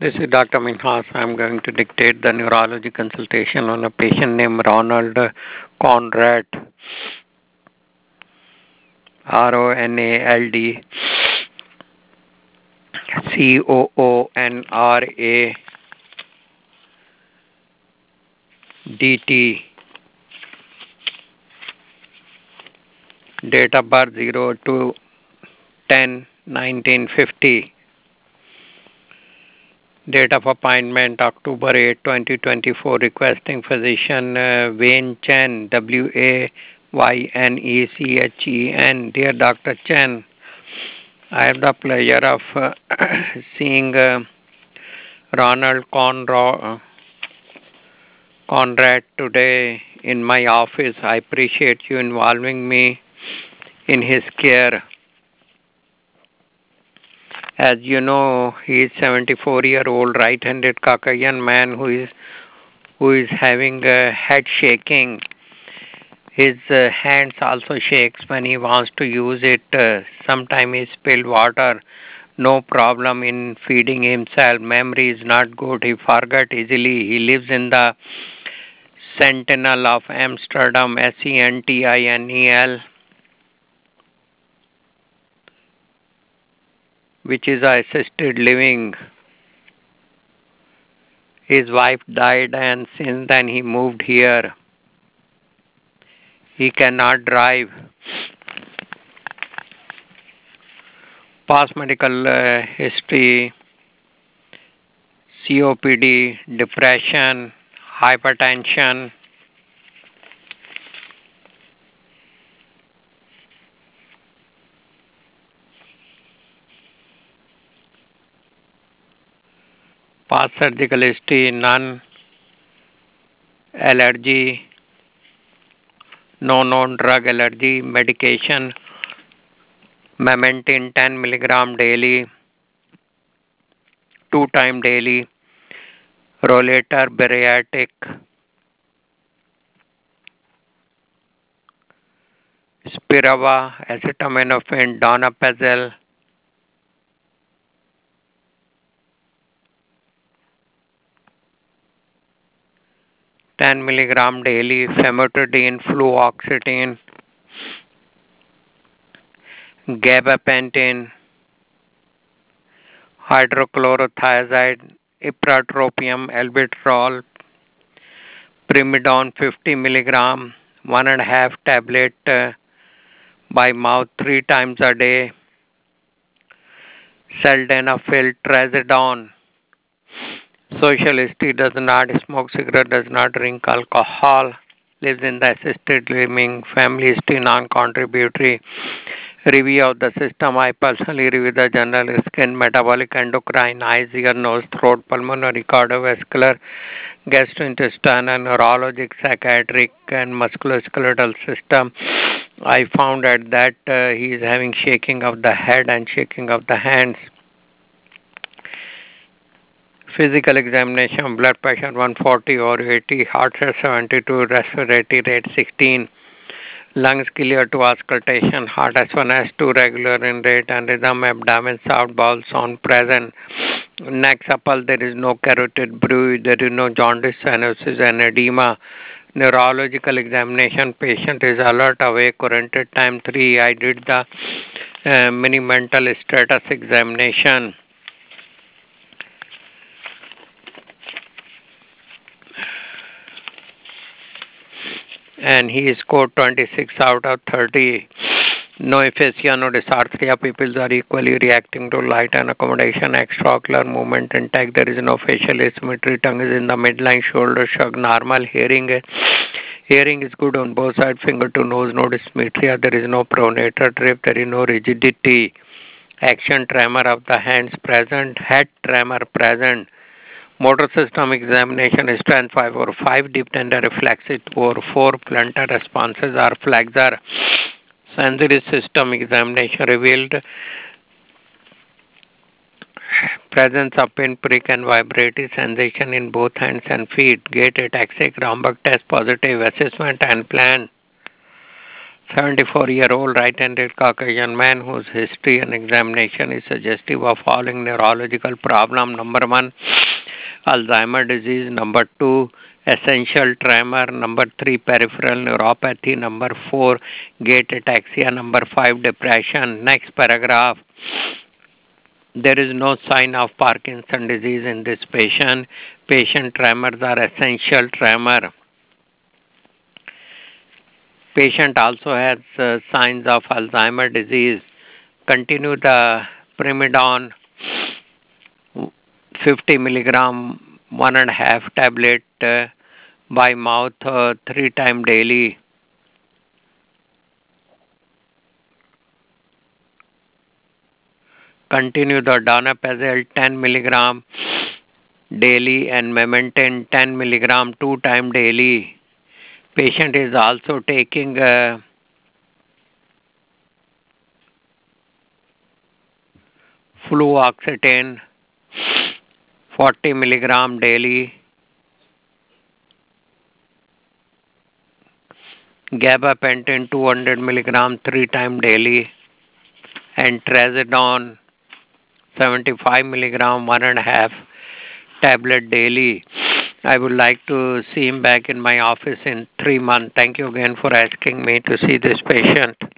This is Dr. Minhas. I'm going to dictate the neurology consultation on a patient named Ronald Conrad, Ronald Conradt. Date of birth 02/10/1950. Date of appointment October 8, 2024. Requesting physician Wayne Chen, Waynecchen. Dear Dr. Chen, I have the pleasure of seeing Ronald Conrad today in my office. I appreciate you involving me in his care. As you know, he is 74-year-old right-handed Caucasian man who is having head shaking. His hands also shakes when he wants to use it. Sometimes he spilled water. No problem in feeding himself. Memory is not good. He forgot easily. He lives in the Sentinel of Amsterdam, Sentinel, which is assisted living. His wife died, and since then he moved here. He cannot drive. Past medical history: COPD, depression, hypertension. Past surgical history: none. Allergy: no known drug allergy. Medication: Memantine 10 milligram daily, 2 times daily. Rollator, bariatric. Spiriva, acetaminophen, donepezil. (10 milligram daily), famotidine, fluoxetine, gabapentin, hydrochlorothiazide, ipratropium, albuterol, primidone 50 milligram, 1.5 tablet by mouth 3 times a day. Sildenafil, trazodone. Social history: does not smoke cigarette, does not drink alcohol, lives in the assisted living. Family history: non-contributory. Review of the system: I personally review the general skin, metabolic, endocrine, eyes, ear, nose, throat, pulmonary, cardiovascular, gastrointestinal, neurologic, psychiatric, and musculoskeletal system. I found out that he is having shaking of the head and shaking of the hands. Physical examination: blood pressure 140/80, heart rate 72, respiratory rate 16, lungs clear to auscultation, heart S1, S2 regular in rate and rhythm, abdomen soft, bowel sound present. Next supple, there is no carotid bruise, there is no jaundice, cyanosis, and edema. Neurological examination: patient is alert, awake, oriented, time 3. I did the mini mental status examination. And he scored 26 out of 30. No aphasia, no dysarthria. Pupils are equally reacting to light and accommodation. Extraocular movement intact. There is no facial asymmetry. Tongue is in the midline. Shoulder shrug normal. Hearing is good on both sides. Finger to nose. No dysmetria. There is no pronator drift. There is no rigidity. Action tremor of the hands present. Head tremor present. Motor system examination: strength 5/5, deep tender reflexive 4/4, plantar responses are flexor. Sensory system examination revealed presence of pinprick and vibratory sensation in both hands and feet. Gait ataxic, Romberg test positive, assessment and plan. 74-year-old right-handed Caucasian man whose history and examination is suggestive of following neurological problem. Number one, Alzheimer disease. Number two, essential tremor. Number three, peripheral neuropathy. Number four, gait ataxia. Number five, depression. Next paragraph. There is no sign of Parkinson disease in this patient. Patient tremors are essential tremor. Patient also has signs of Alzheimer disease. Continue the primidone 50 milligram, 1.5 tablet by mouth 3 times daily. Continue the donepezil 10 milligram daily and memantine 10 milligram 2 times daily. Patient is also taking fluoxetine 40 milligram daily, gabapentin 200 milligram 3 times daily, and trazodone 75 milligram 1.5 tablet daily. I would like to see him back in my office in 3 months. Thank you again for asking me to see this patient.